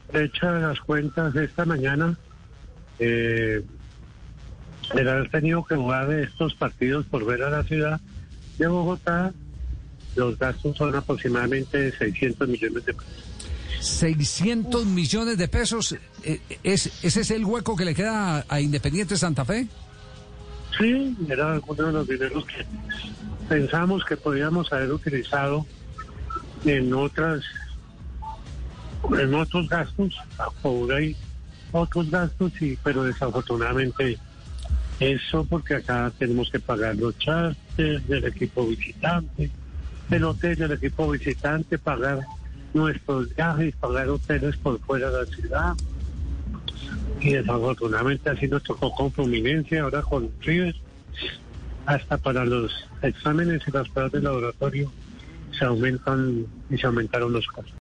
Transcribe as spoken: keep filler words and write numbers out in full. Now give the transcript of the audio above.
hechas las cuentas esta mañana, eh, el haber tenido que jugar de estos partidos por ver a la ciudad de Bogotá, los gastos son aproximadamente seiscientos millones de pesos. seiscientos millones de pesos, eh, ¿es, ¿ese es el hueco que le queda a, a Independiente Santa Fe? Sí, era alguno de los dineros que pensamos que podíamos haber utilizado en otras, en otros gastos, ahora hay otros gastos, y, pero desafortunadamente eso, porque acá tenemos que pagar los charters del equipo visitante, el hotel del equipo visitante, pagar nuestros viajes, pagar hoteles por fuera de la ciudad. Y desafortunadamente así nos tocó con Fluminense, ahora con River. Hasta para los exámenes y las pruebas de laboratorio se aumentan y se aumentaron los costos.